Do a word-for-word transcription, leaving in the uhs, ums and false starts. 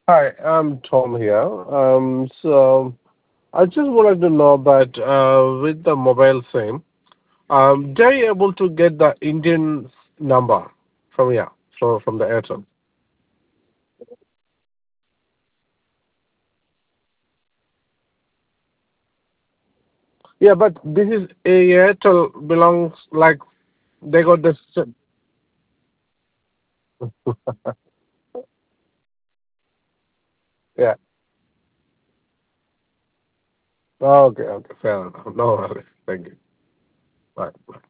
Hi, I'm Tom here. Um, so I just wanted to know that uh, with the mobile SIM, um, they are able to get the Indian number from here, so from the Airtel. Yeah, but this is a Airtel belongs like they got this. Yeah. Okay. Okay. Fair enough. No worries. Thank you. Bye. Bye.